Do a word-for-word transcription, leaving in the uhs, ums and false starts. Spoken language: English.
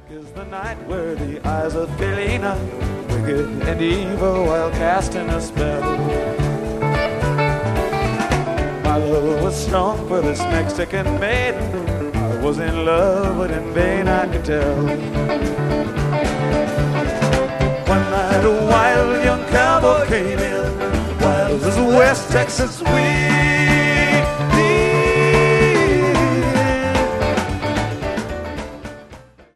Is the night where the eyes of Felina, wicked and evil, while casting a spell. My love was strong for this Mexican maiden. I was in love, but in vain I could tell. One night a wild young cowboy came in, wild as a West Texas wind.